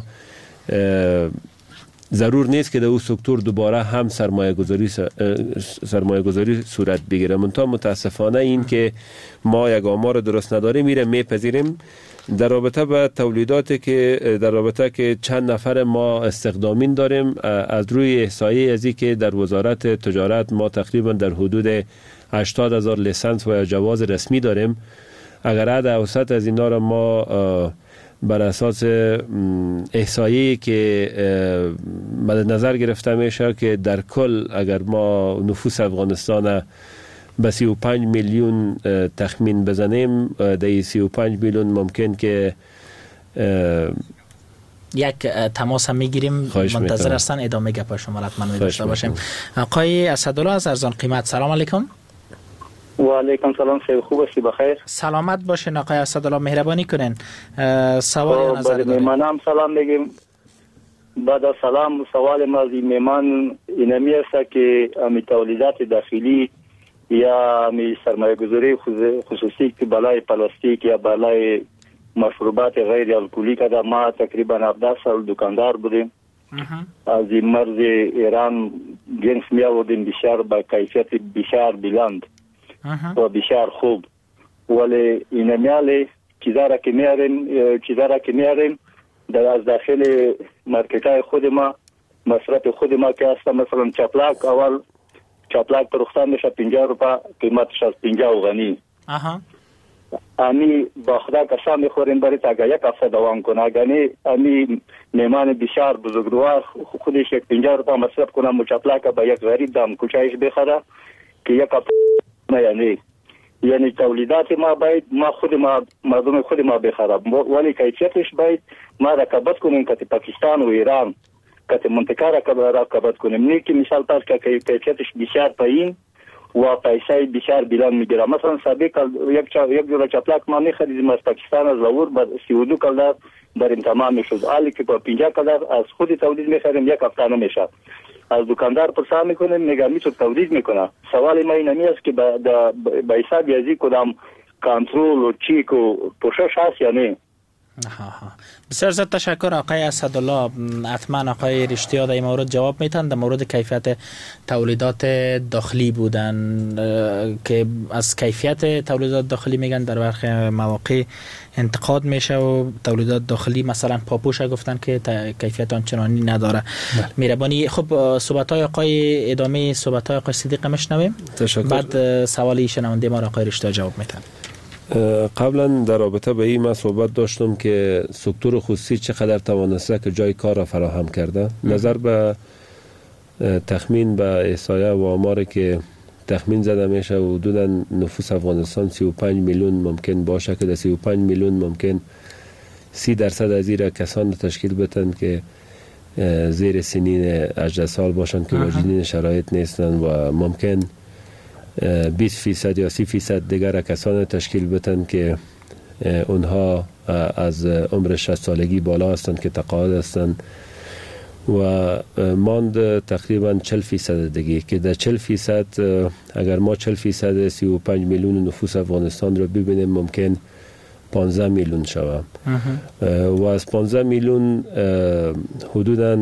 ضرور نیست که در او سکتور دوباره هم سرمایه گذاری سرمایه گذاری صورت بگیره. منتها متاسفانه این که ما یک آمار درست نداریم میره میپذیریم در رابطه با تولیداتی که در رابطه که چند نفر ما استخدامین داریم. از روی احصایه ازی که در وزارت تجارت ما تقریبا در حدود هشتاد هزار لیسانس و جواز رسمی داریم. اگر عدد اوسط از اینا را ما بر اساس احصایه‌ای که مد نظر گرفته میشه که در کل اگر ما نفوس افغانستان به سی و پنج میلیون تخمین بزنیم، در سی و پنج میلیون ممکن که یک تماس هم میگیریم. منتظر هستن ادامه گپ شما را حتما داشته باشیم. آقای اسدالله از ارزان قیمت، سلام علیکم. و علیکم سلام، خیلی خوب هستی؟ بخیر سلامت باشین آقای اسدالله، مهربانی کنین سوال یا نظر دارین؟ میمانم سلام بگیم. بعد از سلام سوال ما از میمان اینمی است که امی تولیدات داخلی یا امی سرمایه گذاری خصوصی که بالای پلاستیک یا بالای مشروبات غیر الکلی که ما تقریبا هفده سال دکاندار بودیم. از این مرز ایران جنس می آوردیم بسیار با کیفیت بسیار بلند و بسیار خوب، ولی این میاله چیزا را که میاریم چیزا را که میاریم در از داخل مارکتای خود ما مصرف خود ما که هست. مثلا چپلاک اول چپلاک پروختن میشه پنجاه روپا، قیمتش از پنجاه و غنی. اها امی با خدا قسم میخوریم برای تا اگر یک هفته دوام کنه، اگرنی امی میمان بسیار بزرگوار خودش یک پنجاه روپا مصرف کنه مچپلاک با یک غریب دام کوچایش بخره که یک هفته یعنی یعنی تولیدات ما باید ما خود ما مردم خود ما بخرم، ولی کیفیتش باید ما رقابت کنیم که پاکستان و ایران که منطقه رقابت کنیم. نه که مثال پر که کیفیتش بسیار پایین و پیسه بسیار بلند میگیره. مثلا سابق یک یک جور چپلاک ما میخریدیم از پاکستان از لاهور با سی و دو کلدر در این تمام میشد، حالی که با پنجاه کلدر از خود تولید میخریم یک هفته نمیشه. از دکاندار پرسان میکنه میگه میتونه تولید میکنه. سوال ما اینمی است که به حساب یزی کدام کنترل و چیک و پوشش هست یا نه. بسیار زیاد تشکر آقای اسدالله. حتما آقای رشتیا در این مورد جواب میتن. در مورد کیفیت تولیدات داخلی بودن که از کیفیت تولیدات داخلی میگن در برخی مواقع انتقاد میشه و تولیدات داخلی مثلا پاپوش گفتن که کیفیت آنچنانی نداره. مهربانی. خب صحبت های آقای ادامه صحبت های آقای صدیق میشنویم، بعد سوالی شنونده ما آقای رشتیا جواب میتن. قبلا در رابطه به این من صحبت داشتم که سکتور خصوصی چقدر توانسته که جای کار را فراهم کرده. نظر به تخمین به احصایه و آماری که تخمین زده میشه و حدودا نفوس افغانستان سی و پنج میلیون ممکن باشه که در سی و پنج میلیون ممکن سی درصد از این کسان تشکیل بدن که زیر سنین هجده سال باشند که واجدین شرایط نیستن و ممکن بیست فیصد یا سی فیصد دیگر کسان تشکیل بدن که اونها از عمر شصت سالگی بالا هستند که تقاعد هستند و ماند تقریبا چهل فیصد دیگه که در چهل فیصد اگر ما چهل فیصد سی و پنج میلیون نفوس افغانستان رو ببینیم ممکن پانزده میلیون شوه و از پانزده میلیون حدودا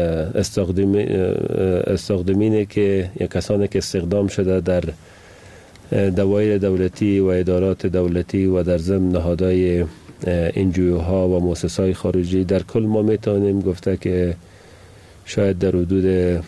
استخدامینه که یا کسانی که استخدام شده در دوایر دولتی و ادارات دولتی و در ضمن نهادهای انجیوها و مؤسسات خارجی در کل ما میتونیم گفته که شاید در حدود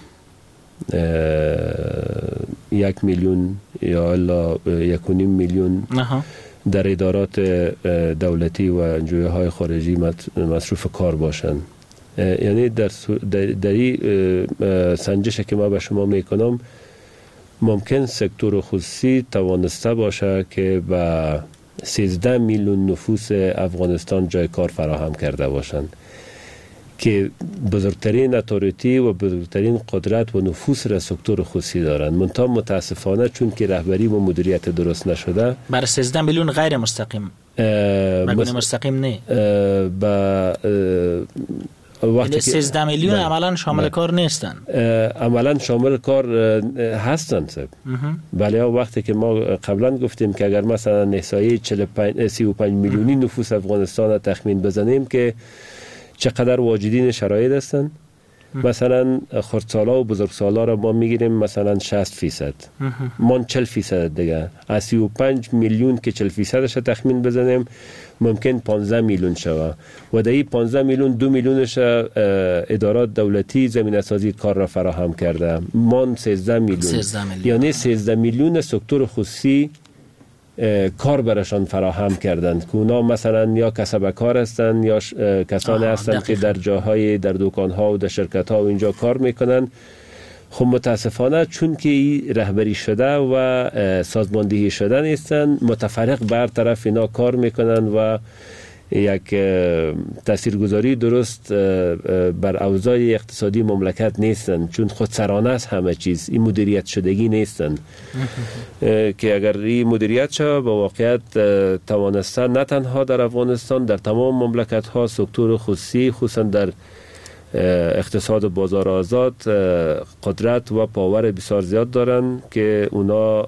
یک میلیون یا الا یک و نیم میلیون در ادارات دولتی و انجیوهای خارجی مصروف کار باشند. یعنی در در این سنجش که ما به شما میکنم ممکن سکتور خصوصی توانسته باشه که به سیزده میلیون نفوس افغانستان جای کار فراهم کرده باشند که بزرگترین اتوریتی و بزرگترین قدرت و نفوس را سکتور خصوصی دارند. منتها متاسفانه چون که رهبری و مدیریت درست نشده برای سیزده میلیون غیر مستقیم مگونه مستقیم نه با وقتی سیزده میلیون عملا شامل کار نیستن. عملا شامل کار هستن صاحب. ولی وقتی که ما قبلا گفتیم که اگر مثلا احصایه سی و پنج میلیونی نفوس افغانستان تخمین بزنیم که چقدر واجدین شرایط هستن، مثلا خردسالا و بزرگسالا را ما میگیریم مثلا شصت فیصد، ما چهل فیصد دیگه از سی و پنج میلیون که چهل فیصدش تخمین بزنیم ممکن پانزده میلیون شود و در این پانزده میلیون دو میلیونش ادارات دولتی زمینه سازی کار را فراهم کرده، ما سیزده میلیون، یعنی سیزده میلیون سکتور خصوصی کار برشان فراهم کردند که اونا مثلا یا کسب کار هستند یا کسانی هستند که در جاهای در دکانها و در شرکت ها و اینجا کار میکنن. خب متاسفانه چون که رهبری شده و سازماندهی شده نیستن، متفرق بر طرف اینا کار میکنن و یک تاثیرگذاری درست بر اوضاع اقتصادی مملکت نیستن، چون خودسرانه است همه چیز، این مدیریت شدگی نیستن که اگر این مدیریت شد با واقعیت توانستن نه تنها در افغانستان، در تمام مملکت ها سکتور خصوصی خصوصا در اقتصاد بازار آزاد قدرت و پاور بسیار زیاد دارن که اونا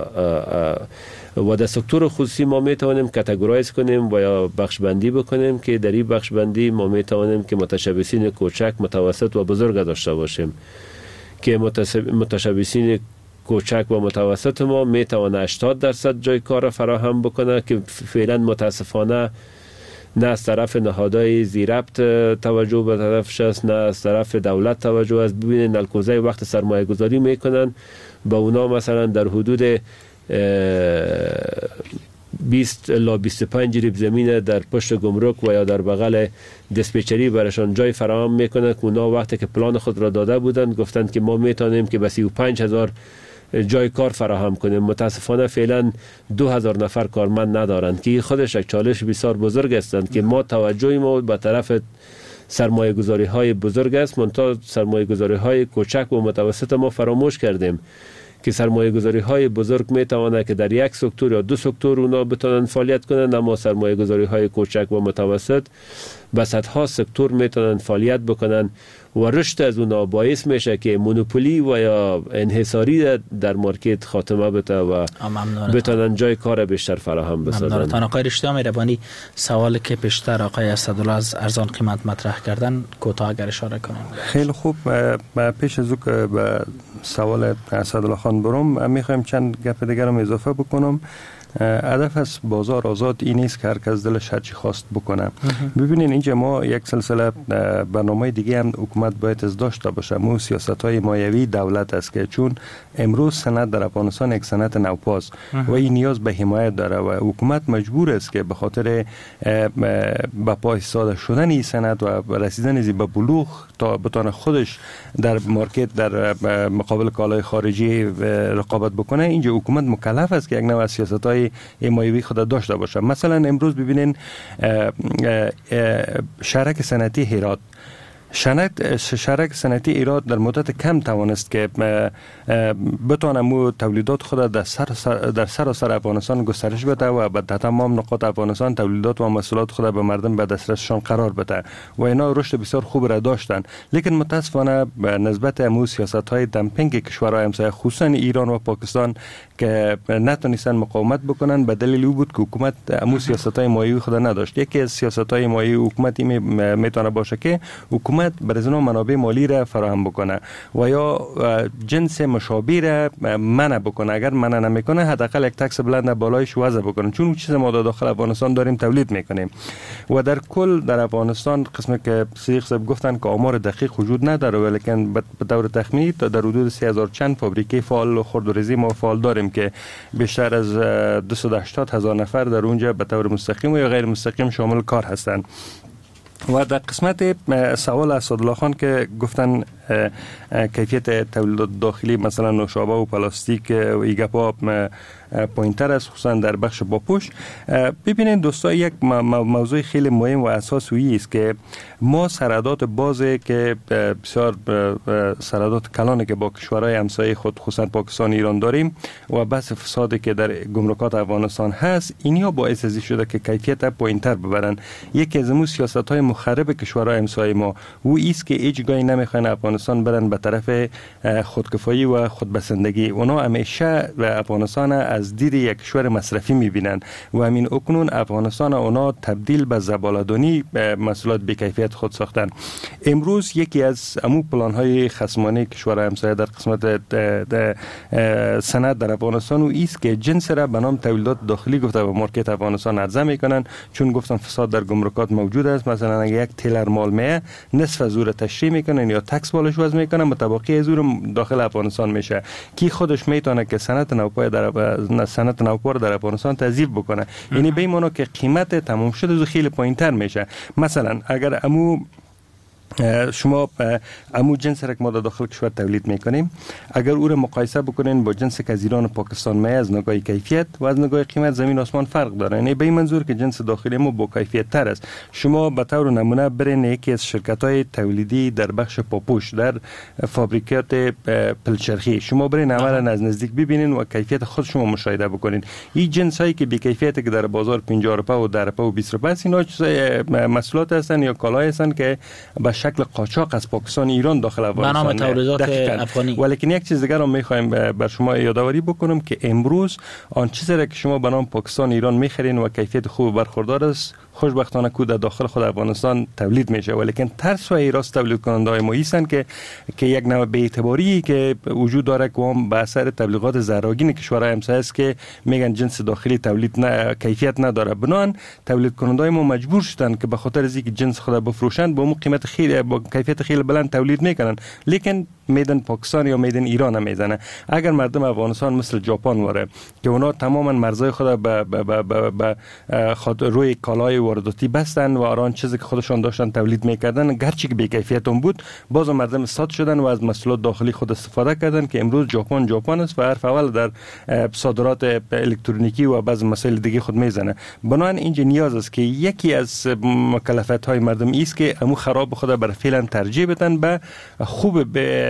و در سکتور خصوصی ما می توانیم کاتگورایز کنیم و یا بخش بندی بکنیم که در این بخش بندی ما می توانیم که متشبثین کوچک، متوسط و بزرگ داشته باشیم که متشبثین کوچک و متوسط ما می توانه هشتاد درصد جای کار فراهم بکنه که فعلا متاسفانه نه از طرف نهادهای زیربط توجه به طرفش است، نه از طرف دولت توجه است. ببینید الکوزه وقت سرمایه گذاری میکنن با اونا مثلا در حدود بیست الی بیست و پنج ریب زمین در پشت گمرک و یا در بغل دیسپچری برشان جای فراهم میکنن که اونا وقتی که پلان خود را داده بودن گفتند که ما میتونیم که به سی و پنج هزار جای کار فراهم کنیم. متاسفانه فعلا دو هزار نفر کارمند ندارند که خودش یک چالش بسیار بزرگ است که ما توجه ما به طرف سرمایه گذاری های بزرگ است، منتها سرمایه گذاری های کوچک و متوسط ما فراموش کردیم که سرمایه گذاری های بزرگ می توانند که در یک سکتور یا دو سکتور اونا بتونن فعالیت کنند، اما سرمایه گذاری های کوچک و متوسط به صدها سکتور می توانند فعالیت بکنند و رشد از اونا باعث میشه که مونوپولی و یا انحصاری در مارکت خاتمه بده و بتونن جای کار بیشتر فراهم بسازن. ممنونتان آقای رشیدی مهربانی. سوال که پیشتر آقای اسدالله از ارزان قیمت مطرح کردن کوتاه اگر اشاره کنن. خیلی خوب، پیش از او که به سوال اسدالله خان برم میخوایم چند گپ دیگر رو اضافه بکنم. هدف از بازار آزاد این نیست که هر کس دلش هر چی خواست بکنه. ببینین اینجا ما یک سلسله برنامه دیگه هم حکومت باید از داشته باشه، مو سیاست‌های مایوی دولت است که چون امروز صنعت در افغانستان یک صنعت نوپاست و این نیاز به حمایت داره و حکومت مجبور است که به خاطر به پای ساده شدن این صنعت و رسیدن زی به بلوغ تا بتونه خودش در مارکت در مقابل کالای خارجی رقابت بکنه، اینجا حکومت مکلف است که یک نوع سیاست‌های حمایوی خود داشته باشه. مثلا امروز ببینین شرک صنعتی هرات، شرک صنعتی ایراد در مدت کم توانست که بتونه مو تولیدات خود در سر در سراسر افغانستان گسترش بده و به تمام نقاط افغانستان تولیدات و محصولات خود به مردم به دسترسشان قرار بده و اینا رشد بسیار خوب را داشتن. لیکن متاسفانه به نسبت امو سیاست‌های دمپینگ کشورهای همسایه خصوصا ایران و پاکستان که نتونستن مقاومت بکنن، به دلیل او بود که حکومت امو سیاست‌های مایوی خود نداشت. یکی از سیاست‌های مایوی حکومتی میتونه باشه که حکومت بر از منابع مالی را فراهم بکنه و یا جنس مشابه را منع بکنه، اگر منع نمیکنه حداقل یک تکس بلند بالایش وضع بکنه، چون اون چیز ما در داخل افغانستان داریم تولید میکنیم. و در کل در افغانستان قسمی که صدیق صاحب گفتن که آمار دقیق وجود نداره، ولیکن به طور تخمینی تا در حدود سه هزار چند فابریکه فعال خردوریزی ما فعال داریم که بیشتر از دویست و هشتاد هزار نفر در اونجا به طور مستقیم و یا غیر مستقیم شامل کار هستند. و در قسمت سوال اسدالله خان که گفتن کیفیت تولیدات داخلی مثلا نوشابه و پلاستیک و ایگپا پایین‌تر است، خصوصا در بخش باپوش. ببینید دوستا، یک موضوع خیلی مهم و اساسی است که ما سرحدات بازه که بسیار سرحدات کلانی که با کشورهای همسایه خود خصوصا پاکستان ایران داریم و بحث فسادی که در گمرکات افغانستان هست، اینها باعث ازی شده که کیفیت پایین‌تر ببرن. یکی از امو سیاست‌های مخرب کشورهای همسایه ما و ایست که هیچ گاهی نمیخواین افغانستان برن به طرف خودکفایی و خودبسندگی. اونا همیشه افغانستان از دید یک کشور مصرفی میبینن و همین اکنون افغانستان اونا تبدیل به زباله‌دانی محصولات بی‌کیفیت خود ساختن. امروز یکی از امو پلان‌های خصمانه کشورهای همسایه در قسمت صنعت در افغانستان و ایست که جنس را به نام تولیدات داخلی گفته و مارکت افغانستان عرضه میکنن، چون گفتم فساد در گمرکات موجود است. مثلا اگه یک تیلر مال میه، نصف از او را تشریح میکنن یا تکس بالش وضع میکنن، متبقی از او را داخل افغانستان میشه، کی خودش میتونه که صنعت نوپای در صنعت نوپا در افغانستان تضعیف بکنه. یعنی به این معنی که قیمت تمام شده از خیلی پایین‌تر میشه. مثلا اگر امو شما امو جنس را که ما داخل کشور تولید میکنیم، اگر او را مقایسه بکنین با جنس که از ایران و پاکستان میاد، از نگاه کیفیت و از نگاه قیمت زمین آسمان فرق داره. یعنی به این منظور که جنس داخلی ما با کیفیت تر است. شما به طور نمونه برین یکی از شرکت های تولیدی در بخش پاپوش در فابریکات پلچرخی، شما برین عملا از نزدیک ببینین و کیفیت خود شما مشاهده بکنین. این جنس هایی که بی کیفیت که در بازار پنجاه روپیه و ده روپیه و بیست روپیه است، اینا محصولات هستن یا کالای هستن که به شکل قاچاق از پاکستان ایران داخل افغانستان به نام تولیدات افغانی. ولیکن یک چیز دیگر رو میخوایم بر شما یادآوری بکنم که امروز آن چیزی را که شما به نام پاکستان ایران میخرین و کیفیت خوب برخوردار است، خوشبختانه کو در داخل خود افغانستان تولید میشه. ولیکن ترس و ایراس تولید کننده های ما هستند که که یک نوع بی‌اعتباری که وجود داره که هم به اثر تبلیغات زراگین کشورهای همسایه است که میگن جنس داخلی تولید نه کیفیت نداره، بنان تولید کننده های ما مجبور شدن که به خاطر از اینکه جنس خود بفروشند با اون قیمت خیلی با کیفیت خیلی بلند تولید میکنن، لیکن میدن پاکستان یا میدن ایران میزنه. اگر مردم افغانستان مثل ژاپن واره که اونا تماما مرزهای خود به به خود روی کالای وارداتی بستن و آران چیزی که خودشان داشتن تولید میکردن، گرچه که بی کیفیت هم بود، باز مردم استاد شدن و از محصولات داخلی خود استفاده کردن که امروز ژاپن ژاپن است و حرف اول در صادرات الکترونیکی و بعض مسائل دیگه خود میزنه. بنابراین اینجا نیاز است که یکی از مکلفیت های مردم است که امو خراب خود بر فعلا ترجیح بدن به خوب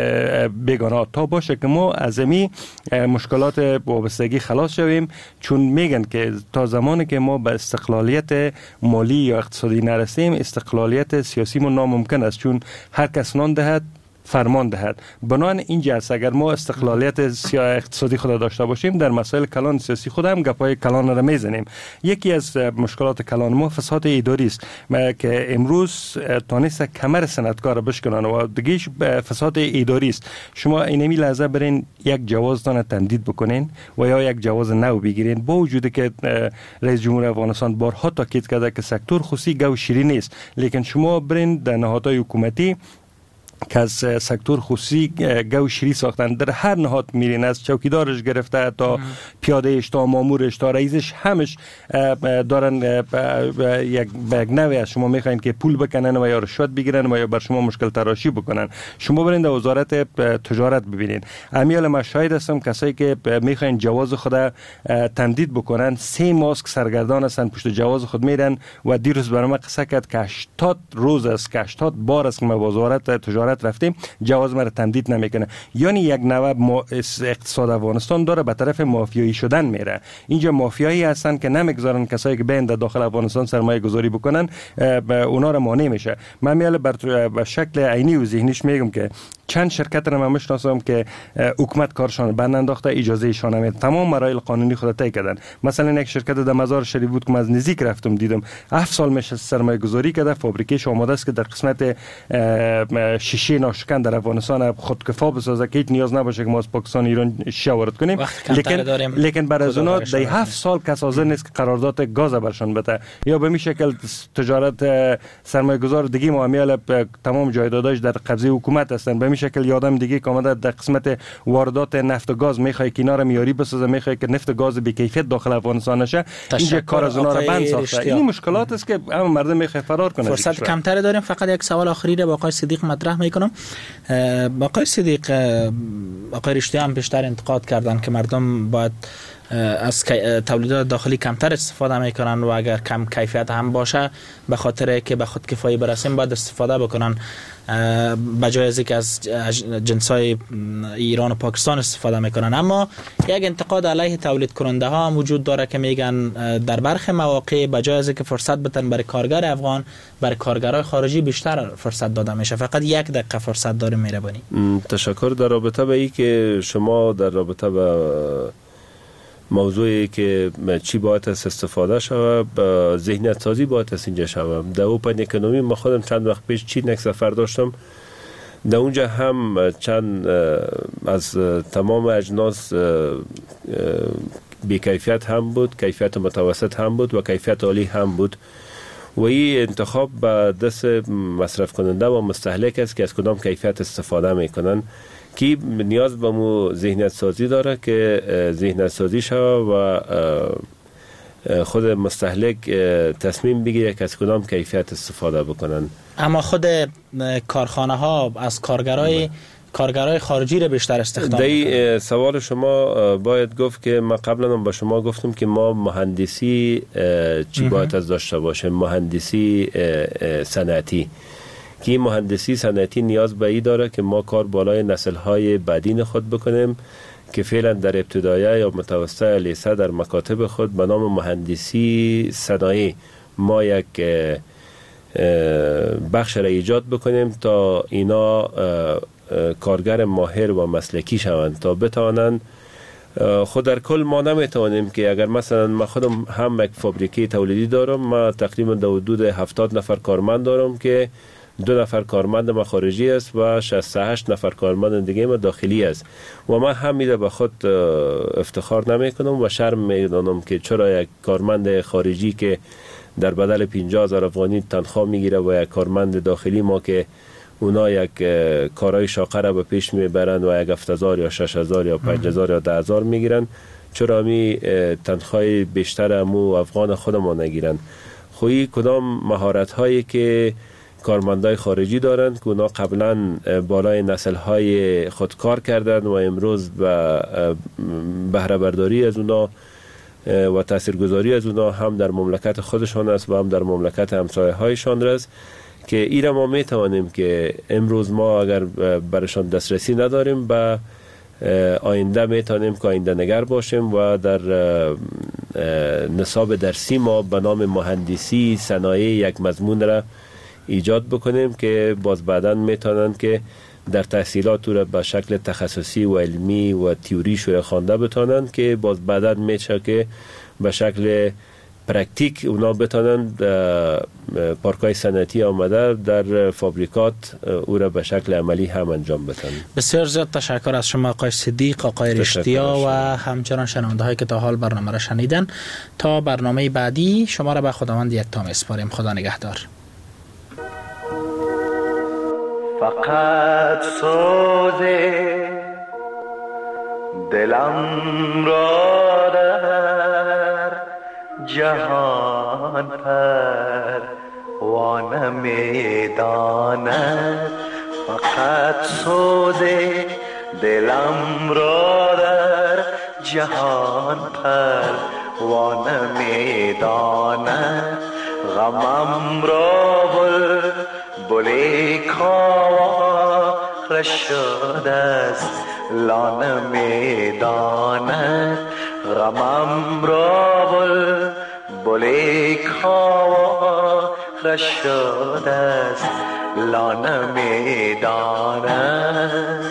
بیگانه تا باشه که ما از امی مشکلات وابستگی خلاص شویم، چون میگن که تا زمانی که ما به استقلالیت مالی یا اقتصادی نرسیم، استقلالیت سیاسی ما ناممکن است، چون هر کس نان دهد فرمان دهد. بنابراین اینجا است اگر ما استقلالیت اقتصادی خود داشته باشیم، در مسائل کلان سیاسی خود هم گپای کلان را میزنیم. یکی از مشکلات کلان ما فساد اداری است که امروز تانست کمر صنعتکار بشکنن و دیگهش فساد اداری است. شما اینمی لحظه برین یک جواز تان تمدید بکنین و یا یک جواز نو بگیرین، با وجودی که رئیس جمهور افغانستان بارها تاکید کرده که سکتور خصوصی گو شیرین نیست، لیکن شما برین در نهادهای حکومتی که از سکتور خصوصی گو شیری ساختن، در هر نهاد میرین، از چوکیدارش گرفته تا پیادهش تا مامورش تا رئیسش، همش دارن یک یک نوع از شما میخواین که پول بکنن و یا رشوت بگیرن و یا بر شما مشکل تراشی بکنن. شما برین در وزارت تجارت ببینین، امیال ما شاهد هستم کسایی که میخواین جواز خود تمدید بکنن، سه ماسک سرگردان هستن پشت جواز خود میرن و دیروز برام قصه کرد که هشتاد روز است که هشتاد بار است که ما وزارت تجارت رفتیم جواز مرا تمدید نمیکنه. یعنی یک نوع اقتصاد افغانستان داره به طرف مافیایی شدن میره. اینجا مافیایی هستن که نمیگذارن کسایی که بیند داخل افغانستان سرمایه گذاری بکنن اونا را مانع میشه. من میاله به شکل عینی و ذهنیش میگم که چند شرکت را من میشناسم که حکومت کارشان بند انداخته، اجازه شان نمیده، تمام مراحل قانونی خود طی کردن. مثلا یک شرکت در مزار شریف بود که من از نزدیک رفتم دیدم هفت سال میشه سرمایه گذاری کرده، فابریکهش آماده است که در قسمت شیشه ناشکن در افغانستان خودکفا بسازه که هیچ نیاز نباشه که ما از پاکستان ایران شیشه وارد کنیم. لیکن لیکن برای از اونا در هفت سال کس حاضر نیست که قرارداد گاز برشان بده. یا به می شکل تجارت سرمایه گذار دیگه معامله تمام جایداداش در قبضه حکومت هستن، به می شکل یادم دیگه که آمده در قسمت واردات نفت و گاز میخواد کنار میاری بسازه، میخواد که نفت و گاز بی کیفیت داخل افغانستان نشه. اینجا کار از اونا رو بند ساخته. این مشکلات است که هم مردم میخواد فرار کنه. فرصت کمتر داریم، فقط یک سوال آخری رو با آقای صدیق مطرح میکنم. با آقای صدیق، آقای رشتی هم بیشتر انتقاد کردن که مردم باید از تولیدات داخلی کمتر استفاده میکنن و اگر کم کیفیت هم باشه به خاطر که به خود کفایی برسیم باید استفاده بکنن بجای از اینکه از جنسای ایران و پاکستان استفاده میکنن. اما یک انتقاد علیه تولید کننده ها هم وجود داره که میگن در برخی مواقع بجای از اینکه فرصت بتن برای کارگر افغان برای کارگرای خارجی بیشتر فرصت داده میشه. فقط یک دقیقه فرصت داره مهربانی. تشکر. در رابطه به این که شما در رابطه به موضوعی که چی باید از استفاده شود با ذهنیت سازی باید از اینجا شود. در اوپن اکونومی ما خودم چند وقت پیش چین یک سفر داشتم، در اونجا هم چند از تمام اجناس بی کیفیت هم بود، کیفیت متوسط هم بود و کیفیت عالی هم بود و این انتخاب به دست مصرف کننده و مستهلک است که از کدام کیفیت استفاده میکنن که نیاز به مو ذهنیت سازی داره که ذهنیت سازی شود و خود مستهلک تصمیم بگیره که از کدام کیفیت استفاده بکنن. اما خود کارخانه ها از کارگرای کارگرای خارجی رو بیشتر استخدام میکنن. سوال شما باید گفت که ما قبلا با شما گفتم که ما مهندسی چی باید از داشته باشه، مهندسی صنعتی که مهندسی صنعتی نیاز به این داره که ما کار بالای نسل‌های بعدین خود بکنیم که فعلا در ابتدایه یا متوسطه لیسه در مکاتب خود به نام مهندسی صنایع ما یک بخش را ایجاد بکنیم تا اینا کارگر ماهر و مسلکی شوند تا بتوانند. خود در کل ما نمیتوانیم که اگر مثلا من خودم هم یک فابریکه تولیدی دارم، ما تقریبا در حدود هفتاد نفر کارمند دارم که دو نفر کارمند ما خارجی است و شصت و هشت نفر کارمند دیگه ما داخلی است و من همیشه به خود افتخار نمی کنم و شرم می دانم که چرا یک کارمند خارجی که در بدل پنجاه هزار افغانی تنخواه میگیره و یک کارمند داخلی ما که اونا یک کارهای شاقه را به پیش میبرند و یک هفت هزار یا شش هزار یا پنج هزار یا ده هزار میگیرن، چرا می تنخواه بیشتر امو افغان خودمان نگیرن؟ خویی کدام مهارت هایی که کارمندای خارجی دارند که اونا قبلا بالای نسل های خود کار کردند و امروز به بهره برداری از اونا و تاثیرگذاری از اونا هم در مملکت خودشان است و هم در مملکت همسایه هایشان است که ایره ما می توانیم که امروز ما اگر برشان دسترسی نداریم به آینده می توانیم که آینده نگر باشیم و در نصاب درسی ما به نام مهندسی صنایع یک مضمون را ایجاد بکنیم که باز بعداً میتونن که در تحصیلات رو به شکل تخصصی و علمی و تیوری شوره خوانده بتونن که باز بعداً میشه که به شکل پرکتیک اونا بتونن پارکای صنعتی آمده در فابریکات او را به شکل عملی هم انجام بدن. بسیار زیاد تشکر از شما آقای صدیق، آقای رشتیا و همچنان شنونده هایی که تا حال برنامه را شنیدن. تا برنامه بعدی شما را به خداوند یکتا میسپاریم. خدا نگهدار. فقط سوز دلم را در جهان پروانه می‌داند، فقط سوز دلم را در جهان پروانه می‌داند، غمم را بل بلی کاوار شده است لانه میداند، غمم را بل بلی کاوار شده است لانه میداند.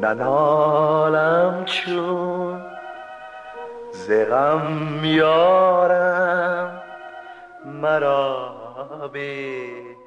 ننالم چون ز غم یارم مرا به